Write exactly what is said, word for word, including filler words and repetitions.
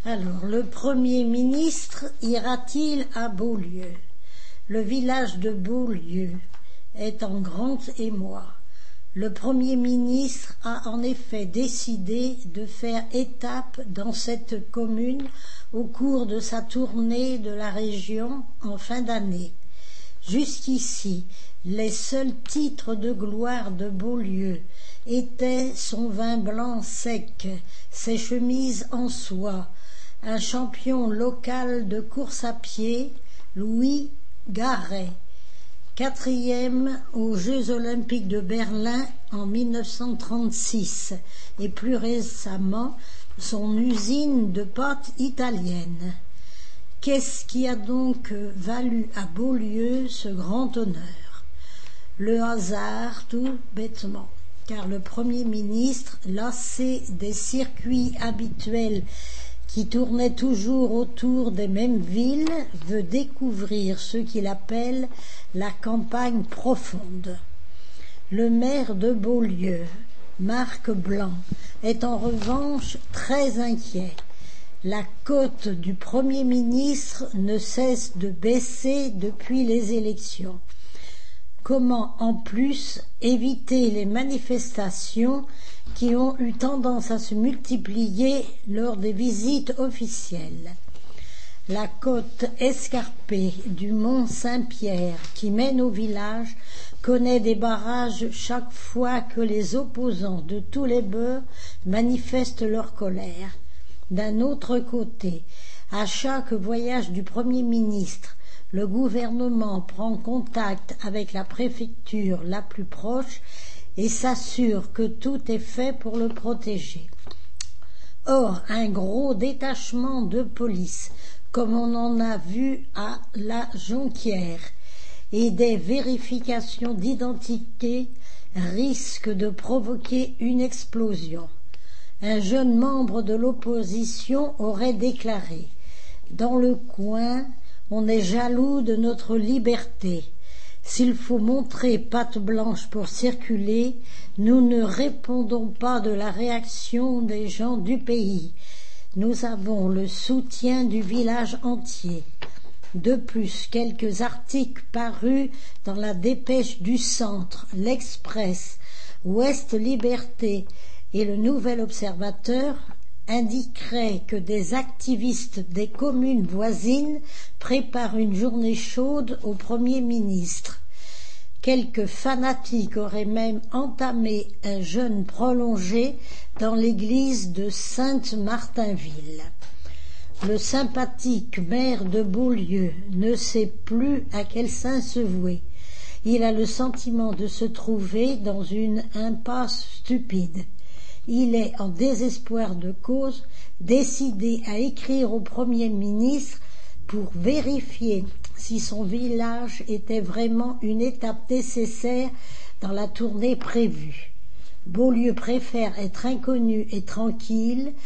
Alors, le Premier ministre ira-t-il à Beaulieu? Le village de Beaulieu est en grand émoi. Le Premier ministre a en effet décidé de faire étape dans cette commune au cours de sa tournée de la région en fin d'année. Jusqu'ici, les seuls titres de gloire de Beaulieu étaient son vin blanc sec, ses chemises en soie, un champion local de course à pied, Louis Garret, quatrième aux Jeux olympiques de Berlin en mille neuf cent trente-six, et plus récemment son usine de pâtes italienne. Qu'est-ce qui a donc valu à Beaulieu ce grand honneur? Le hasard, tout bêtement, car le Premier ministre, lassé des circuits habituels qui tournaient toujours autour des mêmes villes, veut découvrir ce qu'il appelle la campagne profonde. Le maire de Beaulieu, Marc Blanc, est en revanche très inquiet. La cote du Premier ministre ne cesse de baisser depuis les élections. Comment en plus éviter les manifestations qui ont eu tendance à se multiplier lors des visites officielles? La côte escarpée du mont Saint-Pierre qui mène au village connaît des barrages chaque fois que les opposants de tous les bords manifestent leur colère. D'un autre côté, à chaque voyage du Premier ministre, le gouvernement prend contact avec la préfecture la plus proche et s'assure que tout est fait pour le protéger. Or, un gros détachement de police, comme on en a vu à la Jonquière, et des vérifications d'identité risquent de provoquer une explosion. Un jeune membre de l'opposition aurait déclaré « Dans le coin, on est jaloux de notre liberté. S'il faut montrer patte blanche pour circuler, nous ne répondons pas de la réaction des gens du pays. Nous avons le soutien du village entier. » De plus, quelques articles parus dans la Dépêche du Centre, l'Express, Ouest Liberté et le Nouvel Observateur indiqueraient que des activistes des communes voisines préparent une journée chaude au Premier ministre. Quelques fanatiques auraient même entamé un jeûne prolongé dans l'église de Sainte-Martinville. Le sympathique maire de Beaulieu ne sait plus à quel saint se vouer. Il a le sentiment de se trouver dans une impasse stupide. Il est en désespoir de cause, décidé à écrire au Premier ministre pour vérifier si son village était vraiment une étape nécessaire dans la tournée prévue. Beaulieu préfère être inconnu et tranquille